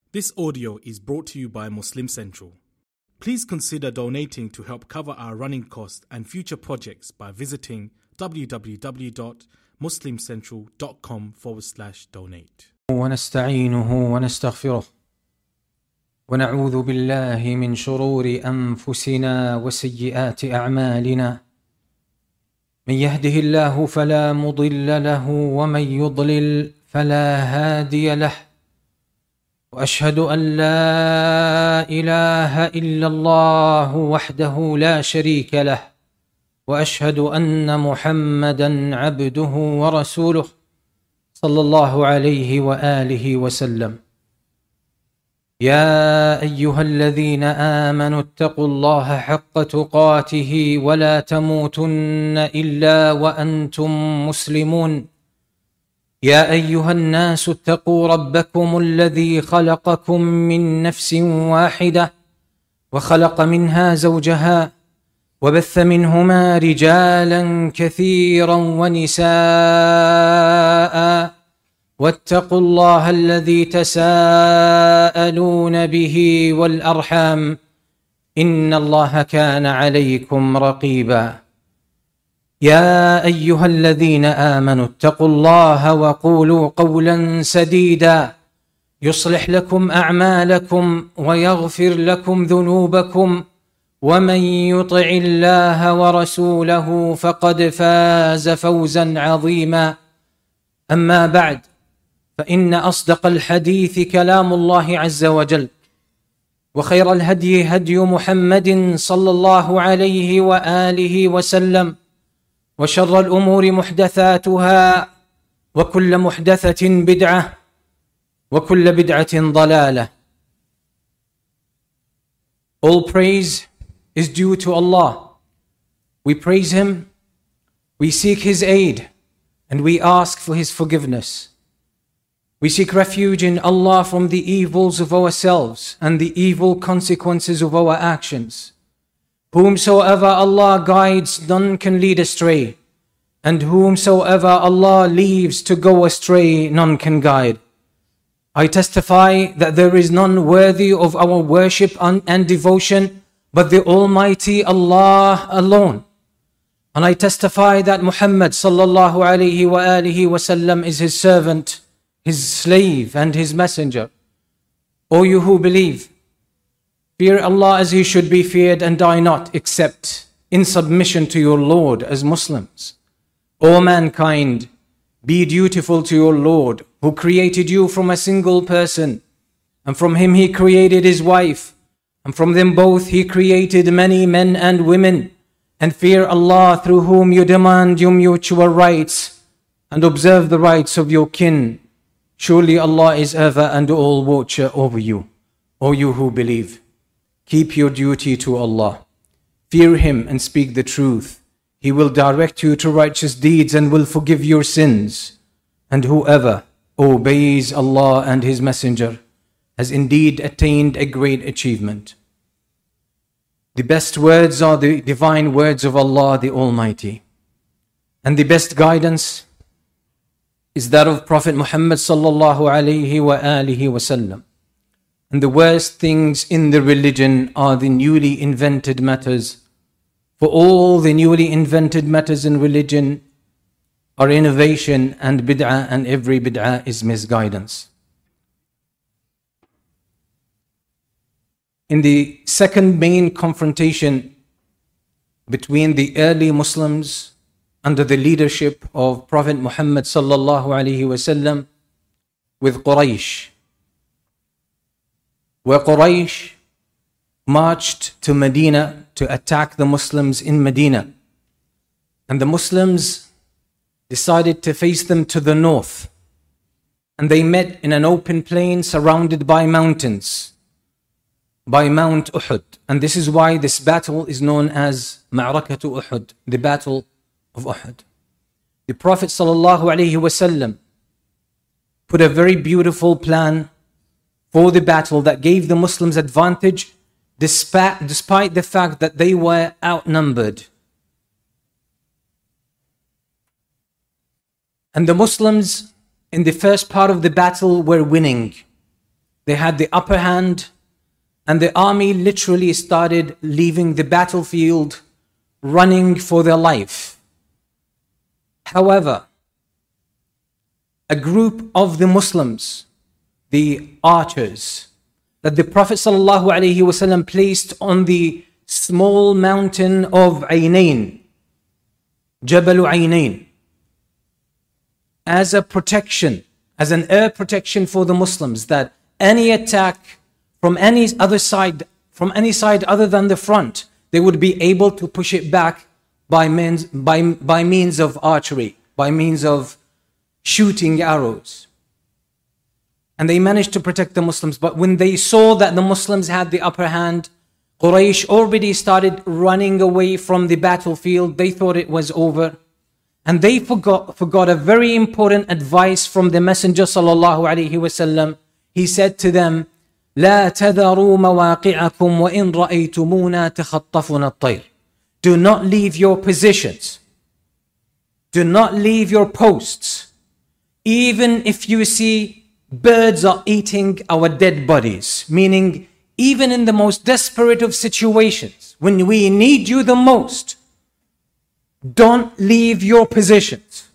This audio is brought to you by Muslim Central. Please consider donating to help cover our running costs and future projects by visiting www.muslimcentral.com/donate. ونستعينه ونستغفره ونعوذ بالله من شرور أنفسنا وسيئات أعمالنا. من يهده الله فلا مضل له ومن يضلل فلا هادي له. وأشهد أن لا إله إلا الله وحده لا شريك له. وأشهد أن محمدا عبده ورسوله صلى الله عليه وآله وسلم. يا أيها الذين آمنوا اتقوا الله حق تقاته ولا تموتن إلا وأنتم مسلمون. يا أيها الناس اتقوا ربكم الذي خلقكم من نفس واحدة وخلق منها زوجها وبث منهما رجالا كثيرا ونساء. واتقوا الله الذي تساءلون به والأرحام إن الله كان عليكم رقيبا. يا أيها الذين آمنوا اتقوا الله وقولوا قولا سديدا يصلح لكم أعمالكم ويغفر لكم ذنوبكم. ومن يطع الله ورسوله فقد فاز فوزا عظيما. أما بعد، فإن أصدق الحديث كلام الله عز وجل، وخير الهدي هدي محمد صلى الله عليه وآله وسلم، وشر الأمور محدثاتها، وكل محدثة بدعة، وكل بدعة ضلالة. All praise is due to Allah. We praise Him, we seek His aid, and we ask for His forgiveness. We seek refuge in Allah from the evils of ourselves and the evil consequences of our actions. Whomsoever Allah guides, none can lead astray, and whomsoever Allah leaves to go astray, none can guide. I testify that there is none worthy of our worship and devotion but the Almighty Allah alone. And I testify that Muhammad sallallahu alayhi wa alihi wasallam is His servant, His slave, and His messenger. O you who believe, fear Allah as He should be feared, and die not except in submission to your Lord as Muslims. O mankind, be dutiful to your Lord, who created you from a single person, and from him He created his wife, and from them both He created many men and women. And fear Allah, through whom you demand your mutual rights, and observe the rights of your kin. Surely Allah is ever and all watcher over you. O you who believe, keep your duty to Allah. Fear Him and speak the truth. He will direct you to righteous deeds and will forgive your sins. And whoever obeys Allah and His Messenger has indeed attained a great achievement. The best words are the divine words of Allah the Almighty. And the best guidance is that of Prophet Muhammad sallallahu alayhi wa alihi wasallam. And the worst things in the religion are the newly invented matters. For all the newly invented matters in religion are innovation and bid'ah, and every bid'ah is misguidance. In the second main confrontation between the early Muslims under the leadership of Prophet Muhammad sallallahu alaihi wasallam with Quraysh, where Quraysh marched to Medina to attack the Muslims in Medina, and the Muslims decided to face them to the north, and they met in an open plain surrounded by mountains, by Mount Uhud. And this is why this battle is known as Ma'rakatu Uhud, the Battle of Uhud. The Prophet sallallahu alaihi wasallam put a very beautiful plan for the battle that gave the Muslims advantage despite the fact that they were outnumbered. And the Muslims in the first part of the battle were winning. They had the upper hand, and the army literally started leaving the battlefield, running for their life. However, a group of the Muslims, the archers, that the Prophet ﷺ placed on the small mountain of Aynain, Jabal Aynain, as a protection, as an air protection for the Muslims, that any attack from any other side, from any side other than the front, they would be able to push it back by means of archery, by means of shooting arrows. And they managed to protect the Muslims. But when they saw that the Muslims had the upper hand, Quraysh already started running away from the battlefield. They thought it was over. And they forgot a very important advice from the Messenger sallallahu alaihi wasallam. He said to them, لا تذروا مواقعكم وإن رأيتمونا تخطفنا الطير. Do not leave your positions. Do not leave your posts. Even if you see birds are eating our dead bodies. Meaning, even in the most desperate of situations, when we need you the most, don't leave your positions.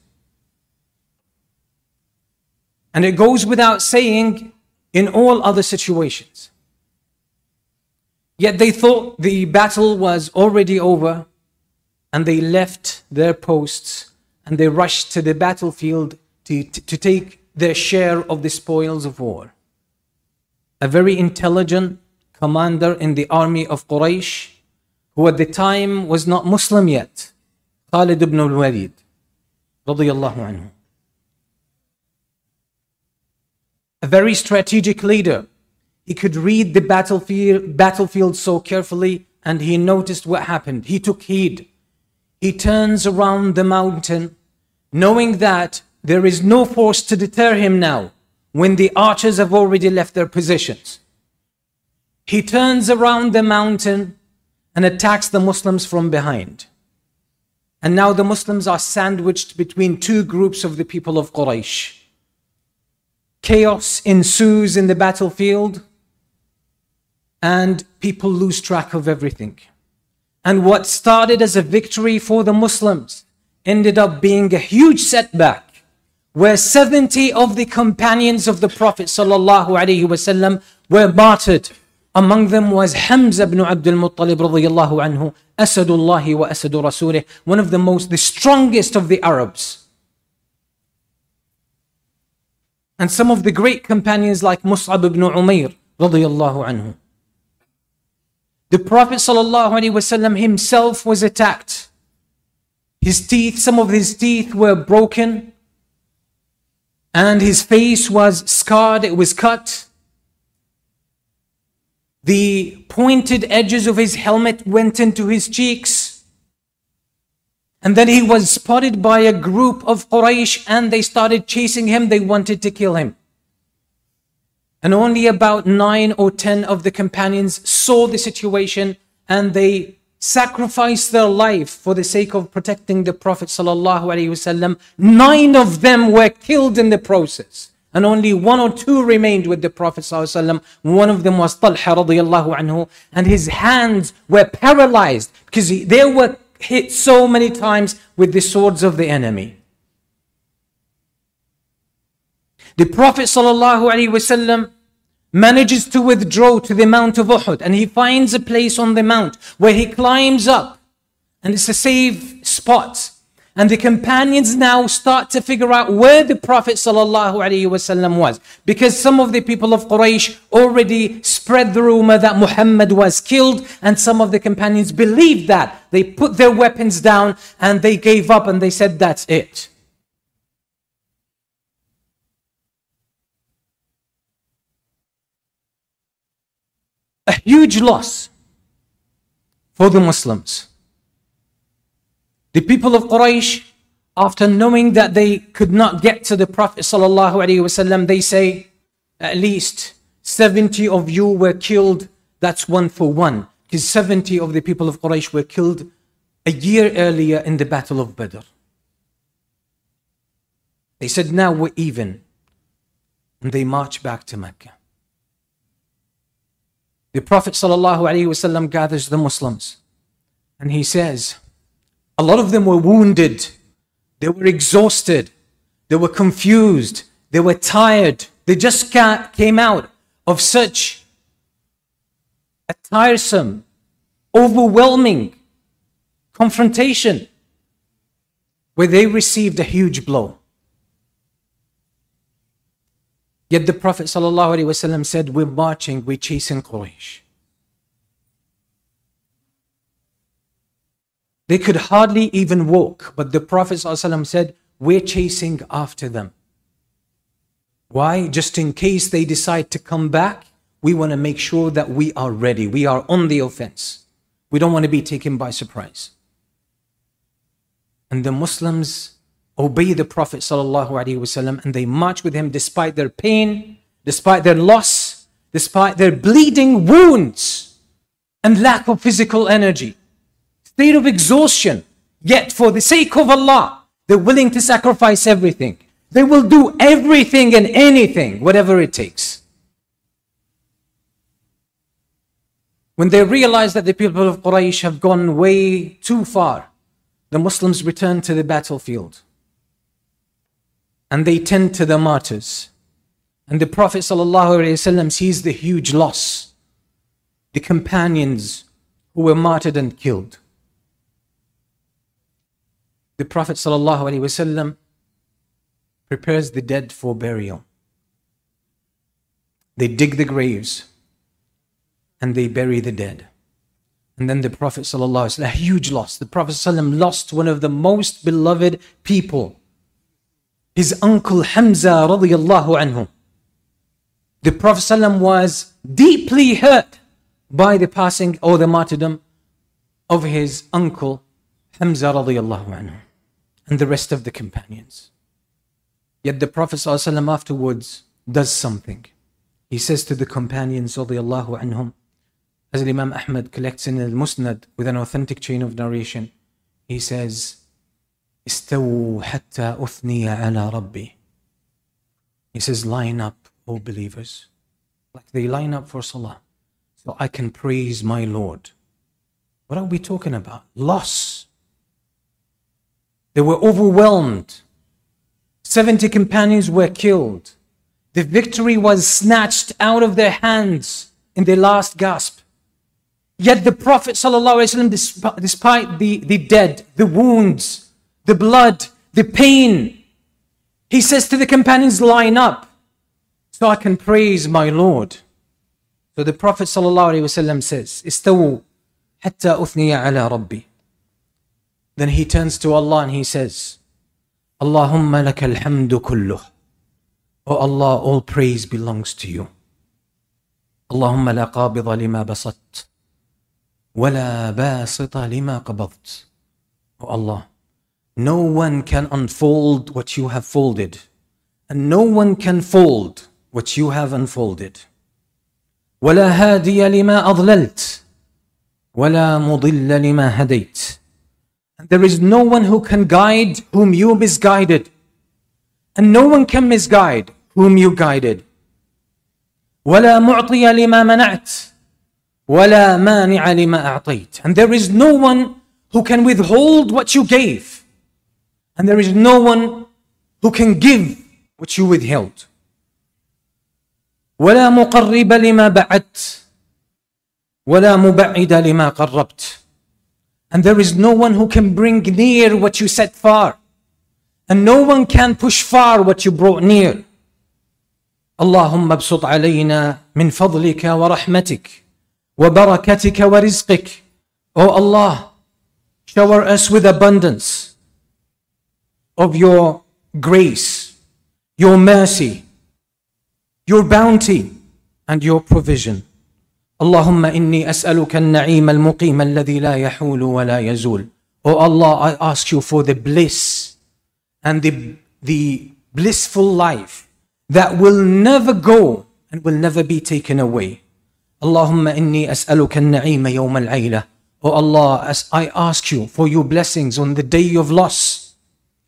And it goes without saying in all other situations. Yet they thought the battle was already over, and they left their posts and they rushed to the battlefield to take their share of the spoils of war. A very intelligent commander in the army of Quraysh, who at the time was not Muslim yet, Khalid ibn al-Walid, radiyallahu anhu. A very strategic leader. He could read the battlefield so carefully, and he noticed what happened. He took heed. He turns around the mountain, knowing that there is no force to deter him now, when the archers have already left their positions. He turns around the mountain and attacks the Muslims from behind. And now the Muslims are sandwiched between two groups of the people of Quraysh. Chaos ensues in the battlefield, and people lose track of everything. And what started as a victory for the Muslims ended up being a huge setback, where 70 of the companions of the Prophet ﷺ were martyred. Among them was Hamza ibn Abdul Muttalib radiyallahu anhu, Asadullahi wa Asadu Rasulih, one of the strongest of the Arabs. And some of the great companions like Mus'ab ibn Umair radiyallahu anhu. The Prophet ﷺ himself was attacked. His teeth, some of his teeth were broken, and his face was scarred, it was cut. The pointed edges of his helmet went into his cheeks. And then he was spotted by a group of Quraysh, and they started chasing him. They wanted to kill him. And only about 9 or 10 of the companions saw the situation, and they sacrificed their life for the sake of protecting the Prophet ﷺ. 9 of them were killed in the process, and only 1 or 2 remained with the Prophet ﷺ. One of them was Talha radiyallahu anhu, and his hands were paralyzed because they were hit so many times with the swords of the enemy. The Prophet ﷺ manages to withdraw to the Mount of Uhud, and he finds a place on the mount where he climbs up, and it's a safe spot. And the companions now start to figure out where the Prophet ﷺ was, because some of the people of Quraysh already spread the rumor that Muhammad was killed, and some of the companions believed that. They put their weapons down and they gave up, and they said, that's it. A huge loss for the Muslims. The people of Quraysh, after knowing that they could not get to the Prophet ﷺ, they say, at least 70 of you were killed. That's 1 for 1. Because 70 of the people of Quraysh were killed a year earlier in the Battle of Badr. They said, now we're even. And they marched back to Mecca. The Prophet ﷺ gathers the Muslims and he says, a lot of them were wounded, they were exhausted, they were confused, they were tired. They just came out of such a tiresome, overwhelming confrontation where they received a huge blow. Yet the Prophet ﷺ said, we're marching, we're chasing Quraysh. They could hardly even walk, but the Prophet ﷺ said, we're chasing after them. Why? Just in case they decide to come back, we want to make sure that we are ready. We are on the offense. We don't want to be taken by surprise. And the Muslims obey the Prophet ﷺ and they march with him despite their pain, despite their loss, despite their bleeding wounds and lack of physical energy, state of exhaustion. Yet for the sake of Allah, they're willing to sacrifice everything. They will do everything and anything, whatever it takes. When they realize that the people of Quraysh have gone way too far, the Muslims return to the battlefield. And they tend to the martyrs. And the Prophet ﷺ sees the huge loss. The companions who were martyred and killed. The Prophet ﷺ prepares the dead for burial. They dig the graves and they bury the dead. And then the Prophet ﷺ, a huge loss. The Prophet ﷺ lost one of the most beloved people. His uncle Hamza radiyallahu anhu. The Prophet ﷺ was deeply hurt by the passing or the martyrdom of his uncle Hamza radiyallahu anhu and the rest of the companions. Yet the Prophet ﷺ afterwards does something. He says to the companions radiyallahu anhum, as Imam Ahmad collects in al-Musnad with an authentic chain of narration, he says, استووا حتى أثني على ربي. He says, line up, O believers, like they line up for salah, so I can praise my Lord. What are we talking about? Loss. They were overwhelmed. 70 companions were killed. The victory was snatched out of their hands in their last gasp. Yet the Prophet ﷺ, despite the dead, the wounds, the blood, the pain, he says to the companions, line up so I can praise my Lord. So the Prophet ﷺ says, استووا حتى أثني على ربي. Then he turns to Allah and he says, Allahumma laka alhamdu kulluh. Oh Allah, all praise belongs to you. Allahumma la qabida lima basat, wa la basita lima qabadt. Oh Allah, no one can unfold what you have folded, and no one can fold what you have unfolded. ولا هادي لما أضللت ولا مضل لما هديت. And there is no one who can guide whom you misguided, and no one can misguide whom you guided. ولا معطي لما منعت ولا مانع لما أعطيت. And there is no one who can withhold what you gave, and there is no one who can give what you withheld. ولا مقرب لما بعدت ولا مبعد لما قربت. And there is no one who can bring near what you set far, and no one can push far what you brought near. اللهم ابسط علينا من فضلك ورحمتك وبركتك ورزقك. Oh Allah, shower us with abundance of your grace, your mercy, your bounty, and your provision. اللهم إني أسألك النعيم المقيم الذي لا يحول ولا يزول. Oh Allah, I ask you for the bliss and the blissful life that will never go and will never be taken away. اللهم إني أسألك النعيم يوم العيلة. Oh Allah, as I ask you for your blessings on the day of loss.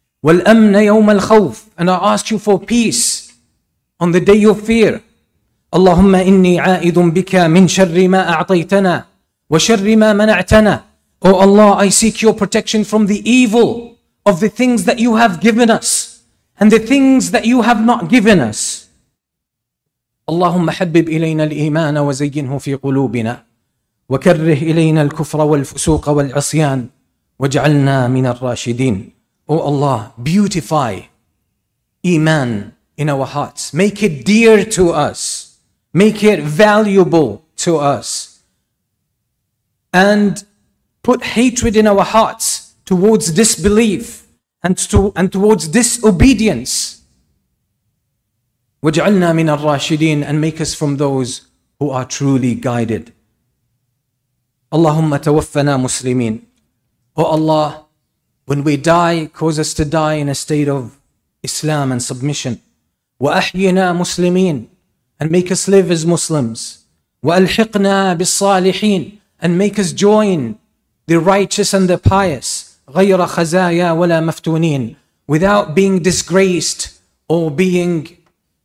والأمن يوم الخوف. And I ask you for peace on the day of fear. اللهم إني عائذ بك من شر ما أعطيتنا وشر ما منعتنا. O Allah, I seek your protection from the evil of the things that you have given us and the things that you have not given us. اللهم حبب إلينا الإيمان وزينه في قلوبنا وكره إلينا الكفر والفسوق والعصيان واجعلنا من الراشدين. O Allah, beautify Iman in our hearts. Make it dear to us. Make it valuable to us. And put hatred in our hearts towards disbelief and towards disobedience. وَاجْعَلْنَا مِنَ الرَّاشِدِينَ, and make us from those who are truly guided. Allahumma tawaffana muslimin. O Allah, when we die, cause us to die in a state of Islam and submission. وَأَحْيِنَا مُسْلِمِينَ, and make us live as Muslims. وَأَلْحِقْنَا بِالصَّالِحِينَ, and make us join the righteous and the pious. غَيْرَ خَزَايَا وَلَا مَفْتُونِينَ, without being disgraced or being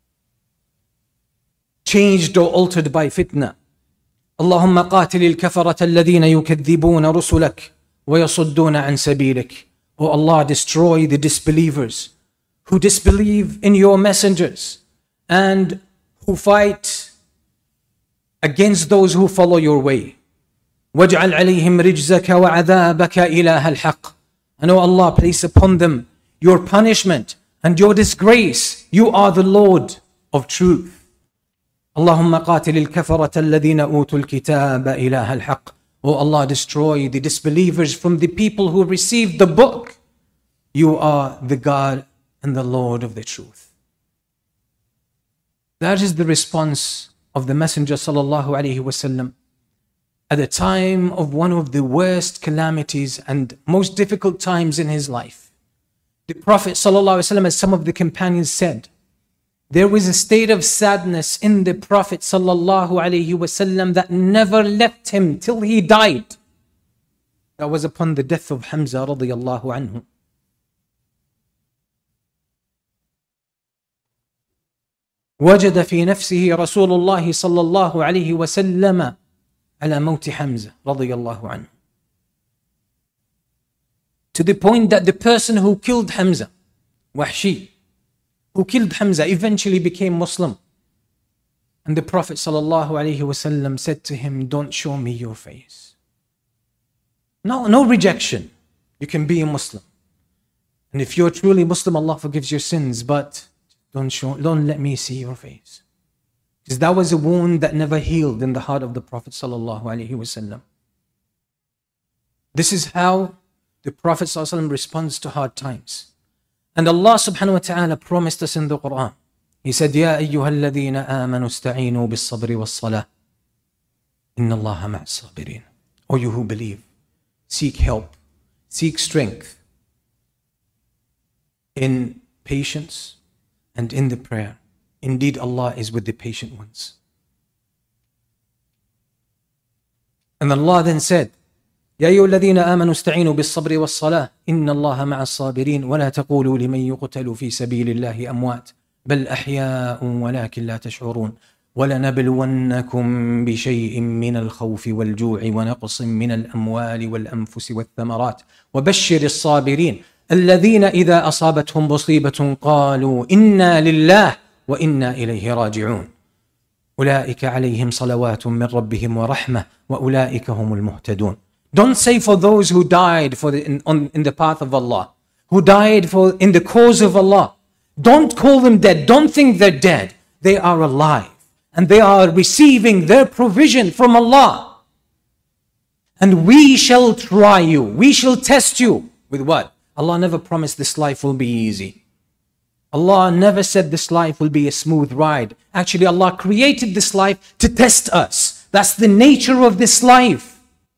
changed or altered by fitna. اللهم قاتل الكفرة الذين يكذبون رسلك ويصدون عن سبيلك. O Allah, destroy the disbelievers who disbelieve in your messengers and who fight against those who follow your way. وَاجْعَلْ عَلَيْهِمْ رِجْزَكَ وَعَذَابَكَ إِلَهَ الْحَقِّ. And O Allah, place upon them your punishment and your disgrace. You are the Lord of truth. اللهم قاتل الكفرة الذين أوتوا الكتاب إله الحق. O Allah, destroy the disbelievers from the people who received the book. You are the God and the Lord of the truth. That is the response of the Messenger sallallahu alaihi wasallam at the time of one of the worst calamities and most difficult times in his life. The Prophet sallallahu alaihi wasallam, as some of the companions said, there was a state of sadness in the Prophet sallallahu alaihi wasallam that never left him till he died. That was upon the death of Hamza radiyallahu anhu. وجد في نفسه رسول الله صلى الله عليه وسلم على موت حمزة رضي الله عنه. To the point that the person who killed Hamza, Wahshi, who killed Hamza, eventually became Muslim. And the Prophet sallallahu alaihi wasallam said to him, don't show me your face. No rejection. You can be a Muslim. And if you're truly Muslim, Allah forgives your sins, but don't let me see your face. Because that was a wound that never healed in the heart of the Prophet sallallahu alaihi wasallam. This is how the Prophet sallallahu alaihi wasallam responds to hard times. And Allah subhanahu wa ta'ala promised us in the Quran. He said, يَا أَيُّهَا الَّذِينَ آمَنُوا اسْتَعِينُوا بِالصَّبْرِ وَالصَّلَاةِ إِنَّ اللَّهَ مَعَ الصَّابِرِينَ. O you who believe, seek help, seek strength in patience and in the prayer. Indeed, Allah is with the patient ones. And Allah then said, يا أيها الذين آمنوا استعينوا بالصبر والصلاة إن الله مع الصابرين ولا تقولوا لمن يقتل في سبيل الله أموات بل أحياء ولكن لا تشعرون ولنبلونكم بشيء من الخوف والجوع ونقص من الأموال والأنفس والثمرات وبشر الصابرين الذين إذا أصابتهم مصيبة قالوا إنا لله وإنا إليه راجعون أولئك عليهم صلوات من ربهم ورحمة وأولئك هم المهتدون. Don't say for those who died in the path of Allah, who died in the cause of Allah. Don't call them dead. Don't think they're dead. They are alive. And they are receiving their provision from Allah. And we shall try you. We shall test you. With what? Allah never promised this life will be easy. Allah never said this life will be a smooth ride. Actually, Allah created this life to test us. That's the nature of this life.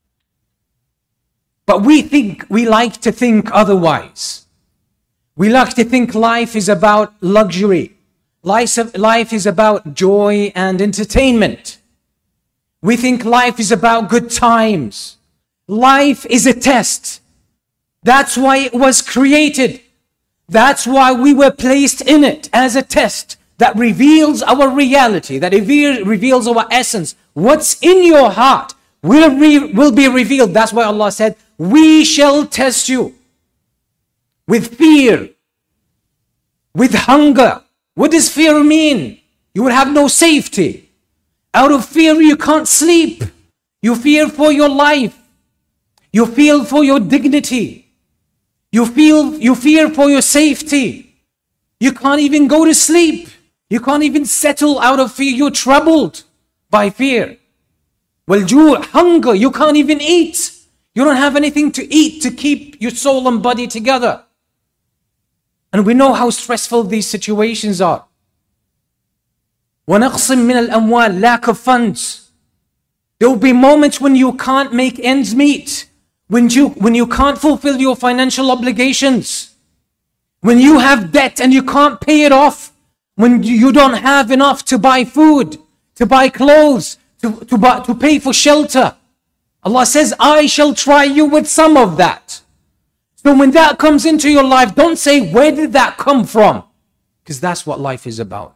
But we like to think otherwise. We like to think life is about luxury. Life is about joy and entertainment. We think life is about good times. Life is a test. That's why it was created. That's why we were placed in it as a test. that reveals our reality, that reveals our essence. What's in your heart will be revealed. That's why Allah said, we shall test you with fear, with hunger. What does fear mean? You will have no safety. Out of fear, you can't sleep. You fear for your life. You fear for your dignity. You fear for your safety. You can't even go to sleep. You can't even settle out of fear. You're troubled by fear. Wal-ju', hunger. You can't even eat. You don't have anything to eat to keep your soul and body together. And we know how stressful these situations are. وَنَقْصٍ مِّنَ الْأَمْوَالِ, lack of funds. There will be moments when you can't make ends meet. When you can't fulfill your financial obligations. When you have debt and you can't pay it off. When you don't have enough to buy food, to buy clothes, to pay for shelter. Allah says, I shall try you with some of that. So when that comes into your life, don't say, where did that come from? Because that's what life is about.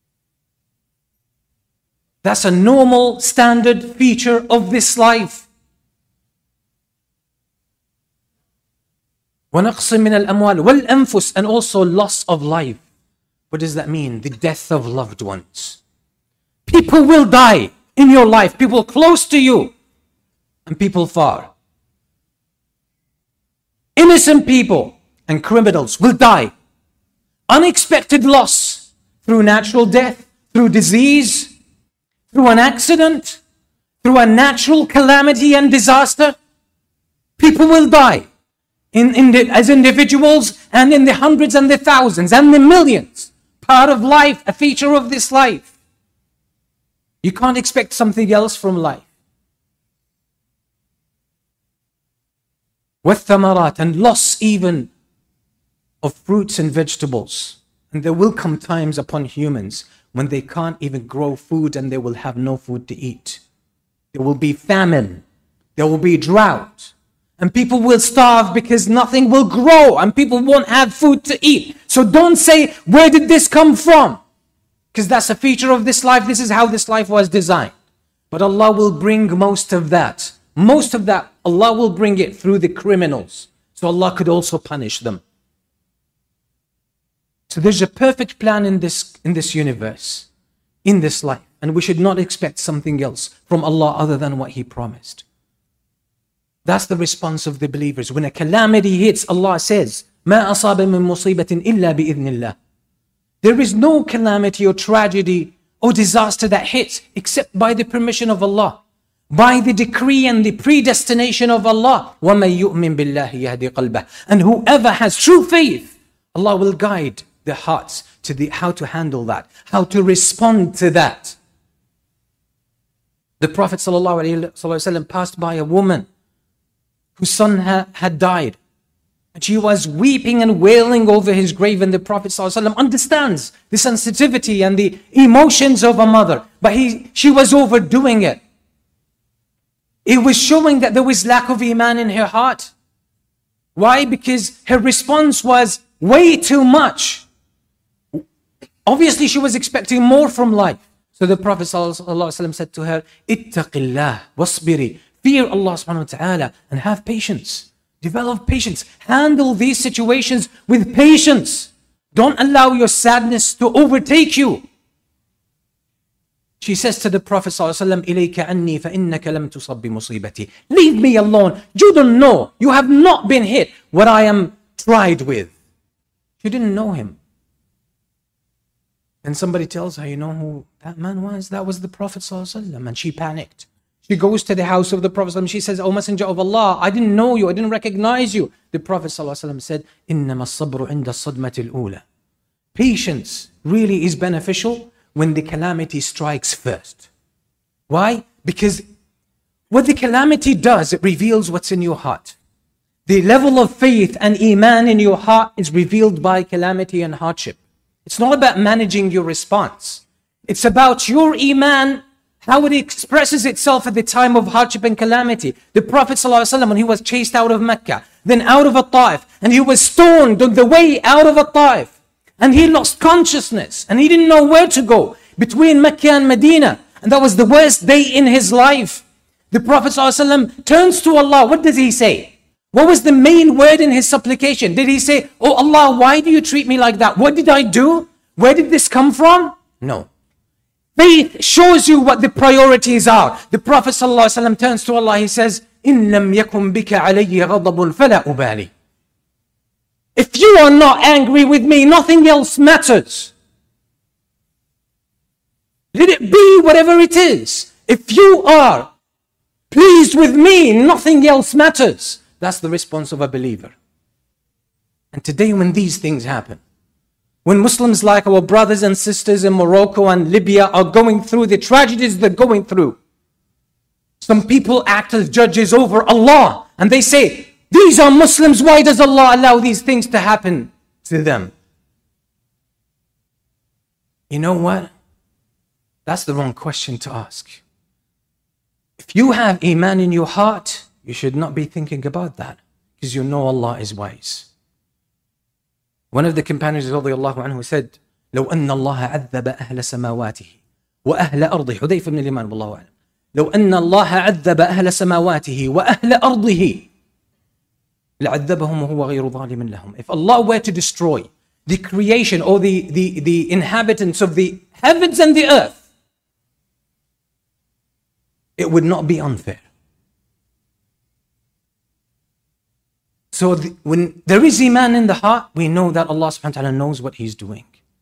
That's a normal, standard feature of this life. وَنَقْصٍ مِّنَ الْأَمْوَالِ وَالْأَنفُسِ, and also loss of life. What does that mean? The death of loved ones. People will die in your life. People close to you and people far. Innocent people and criminals will die. Unexpected loss through natural death, through disease, through an accident, through a natural calamity and disaster. People will die as individuals and in the hundreds and the thousands and the millions. Part of life, a feature of this life. You can't expect something else from life. وَالثَّمَرَاتِ, and loss even of fruits and vegetables. And there will come times upon humans when they can't even grow food and they will have no food to eat. There will be famine. There will be drought. And people will starve because nothing will grow and people won't have food to eat. So don't say, where did this come from? Because that's a feature of this life. This is how this life was designed. But Allah will bring most of that. Most of that, Allah will bring it through the criminals. So Allah could also punish them. So there's a perfect plan in this universe, in this life. And we should not expect something else from Allah other than what He promised. That's the response of the believers. When a calamity hits, Allah says, مَا أَصَابَ مِن مُصِيبَةٍ إِلَّا بِإِذْنِ اللَّهِ. There is no calamity or tragedy or disaster that hits except by the permission of Allah, by the decree and the predestination of Allah. وَمَن يُؤْمِن بِاللَّهِ يَهْدِ قَلْبَهُ. And whoever has true faith, Allah will guide their hearts to how to handle that, how to respond to that. The Prophet ﷺ passed by a woman whose son had died. And she was weeping and wailing over his grave, and the Prophet ﷺ understands the sensitivity and the emotions of a mother. But she was overdoing it. It was showing that there was lack of iman in her heart. Why? Because her response was way too much. Obviously, she was expecting more from life. So the Prophet ﷺ said to her, اتق الله واصبري. Fear Allah subhanahu wa ta'ala and have patience. Develop patience. Handle these situations with patience. Don't allow your sadness to overtake you. She says to the Prophet ﷺ, إِلَيْكَ عَنِّي فَإِنَّكَ لَمْ تُصَبْ بِمُصِيبَتِي. Leave me alone. You don't know. You have not been hit what I am tried with. She didn't know him. And somebody tells her, you know who that man was? That was the Prophet ﷺ. And she panicked. She goes to the house of the Prophet ﷺ. She says, O Messenger of Allah, I didn't know you. I didn't recognize you. The Prophet ﷺ said, إِنَّمَا الصَّبْرُ عِنْدَ الصَّدْمَةِ الْأُولَى. Patience really is beneficial when the calamity strikes first. Why? Because what the calamity does, it reveals what's in your heart. The level of faith and iman in your heart is revealed by calamity and hardship. It's not about managing your response. It's about your iman, how it expresses itself at the time of hardship and calamity. The Prophet ﷺ, when he was chased out of Mecca, then out of Taif, and he was stoned on the way out of Taif. and he lost consciousness and he didn't know where to go between Mecca and Medina. And that was the worst day in his life. The Prophet ﷺ turns to Allah. What does he say? What was the main word in his supplication? Did he say, "Oh Allah, why do you treat me like that? What did I do? Where did this come from?" No. Faith shows you what the priorities are. The Prophet ﷺ turns to Allah. He says, "إِن لَمْ يَكُنْ بِكَ عَلَيِّ غَضَبٌ فَلَا أُبَالِي." If you are not angry with me, nothing else matters. Let it be whatever it is. If you are pleased with me, nothing else matters. That's the response of a believer. And today when these things happen, when Muslims like our brothers and sisters in Morocco and Libya are going through the tragedies they're going through, some people act as judges over Allah and they say, "These are Muslims, why does Allah allow these things to happen to them?" You know what? That's the wrong question to ask. If you have Iman in your heart, you should not be thinking about that, because you know Allah is wise. One of the companions radiallahu anhu said, لو أن الله عذب أهل سماواته وأهل أرضه حذيفة بن اليمان والله أعلم لو أن الله عذب أهل سماواته وأهل أرضه لعذبهم وهو غير ظالم لهم. If Allah were to destroy the creation or the inhabitants of the heavens and the earth, it would not be unfair. So when there is Iman in the heart, we know that Allah subhanahu wa ta'ala knows what He's doing.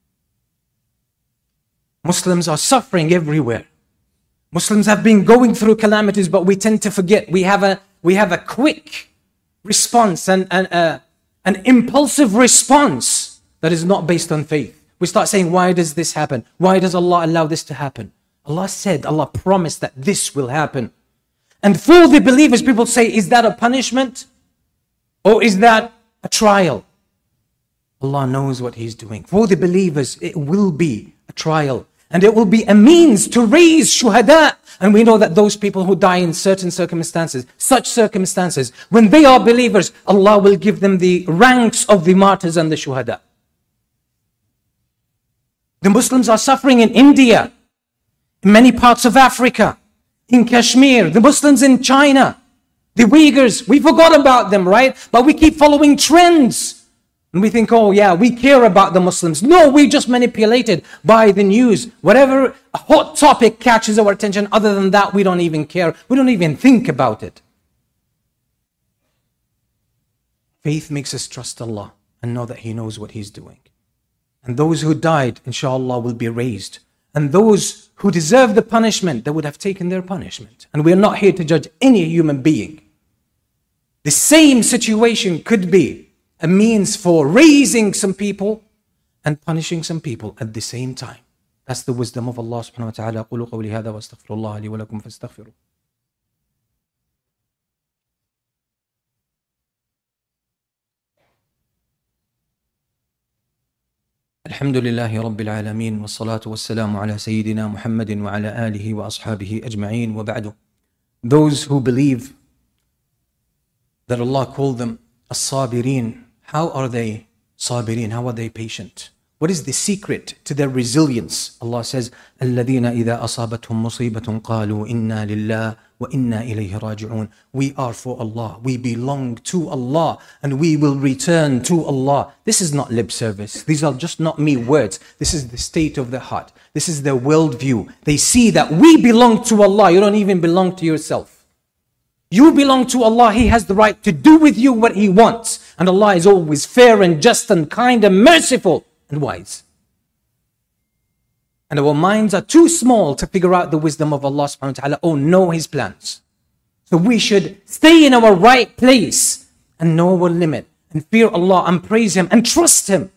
Muslims are suffering everywhere. Muslims have been going through calamities, but we tend to forget. We have a quick response and an impulsive response that is not based on faith. We start saying, why does this happen? Why does Allah allow this to happen? Allah said, Allah promised that this will happen. And for the believers, people say, is that a punishment? Or is that a trial? Allah knows what He's doing. For the believers, it will be a trial. And it will be a means to raise shuhada. And we know that those people who die in certain circumstances, such circumstances, when they are believers, Allah will give them the ranks of the martyrs and the shuhada. The Muslims are suffering in India, in many parts of Africa, in Kashmir, the Muslims in China, the Uyghurs. We forgot about them, right? But we keep following trends. And we think, oh yeah, we care about the Muslims. No, we're just manipulated by the news. Whatever hot topic catches our attention, other than that, we don't even care. We don't even think about it. Faith makes us trust Allah and know that He knows what He's doing. And those who died, inshallah, will be raised. And those who deserve the punishment, they would have taken their punishment. And we are not here to judge any human being. The same situation could be a means for raising some people and punishing some people at the same time. That's the wisdom of Allah subhanahu wa ta'ala. قُولُوا قَوْلِي هَذَا وَاسْتَغْفِرُ اللَّهَ لِي وَلَكُمْ فَاسْتَغْفِرُوا. الحمد لله رب العالمين والصلاة والسلام على سيدنا محمد وعلى آله وأصحابه أجمعين وبعد. Those who believe that Allah called them as-sabirin, how are they sabirin? How are they patient? What is the secret to their resilience? Allah says, الَّذِينَ إِذَا أَصَابَتْهُمْ مُصِيبَةٌ قَالُوا إِنَّا لِلَّهِ وَإِنَّا إِلَيْهِ رَاجِعُونَ. We are for Allah, we belong to Allah, and we will return to Allah. This is not lip service. These are just not mere words. This is the state of the heart. This is their worldview. They see that we belong to Allah. You don't even belong to yourself. You belong to Allah. He has the right to do with you what He wants. And Allah is always fair and just and kind and merciful and wise. And our minds are too small to figure out the wisdom of Allah subhanahu wa ta'ala or know His plans. So we should stay in our right place and know our limit and fear Allah and praise Him and trust Him.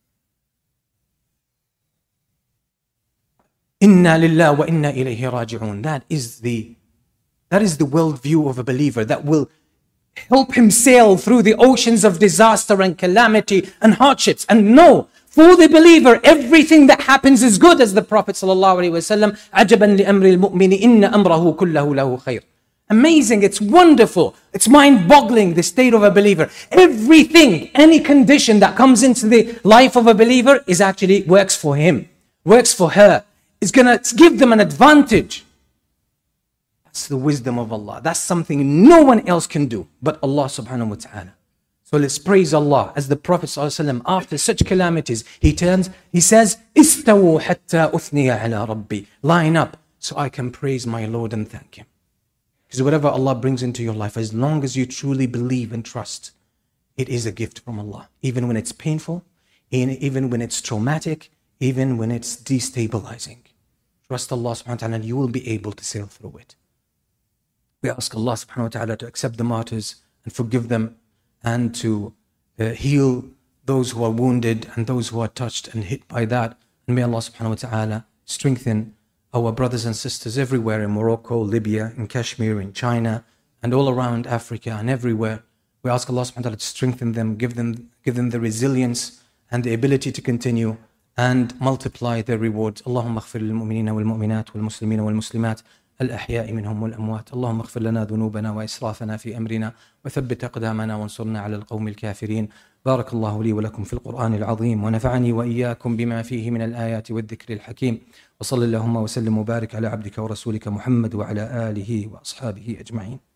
Inna lillah wa inna ilayhi raji'un. That is the worldview of a believer that will help him sail through the oceans of disaster and calamity and hardships. And know, for the believer, everything that happens is good, as the Prophet ﷺ, عَجَبًا لِأَمْرِ الْمُؤْمِنِ إِنَّ أَمْرَهُ كُلَّهُ لَهُ خَيْرٌ. amazing, it's wonderful, it's mind-boggling, the state of a believer. Everything, any condition that comes into the life of a believer is actually works for him, works for her. It's going to give them an advantage. That's the wisdom of Allah. That's something no one else can do but Allah subhanahu wa ta'ala. So let's praise Allah. As the Prophet ﷺ, after such calamities, he says, "Istawu hatta uthniya ala Rabbi." Line up so I can praise my Lord and thank Him. Because whatever Allah brings into your life, as long as you truly believe and trust, it is a gift from Allah. Even when it's painful, even when it's traumatic, even when it's destabilizing. Trust Allah subhanahu wa ta'ala and you will be able to sail through it. We ask Allah subhanahu wa ta'ala to accept the martyrs and forgive them, and to heal those who are wounded and those who are touched and hit by that. And may Allah subhanahu wa ta'ala strengthen our brothers and sisters everywhere in Morocco, Libya, in Kashmir, in China, and all around Africa and everywhere. We ask Allah subhanahu wa ta'ala to strengthen them, give them the resilience and the ability to continue and multiply their rewards. Allahumma aghfir lil mu'minina wal mu'minat wal muslimina wal muslimat الأحياء منهم والأموات. اللهم اغفر لنا ذنوبنا وإسرافنا في أمرنا وثبت أقدامنا وانصرنا على القوم الكافرين. بارك الله لي ولكم في القرآن العظيم ونفعني وإياكم بما فيه من الآيات والذكر الحكيم. وصل اللهم وسلم وبارك على عبدك ورسولك محمد وعلى آله وأصحابه أجمعين.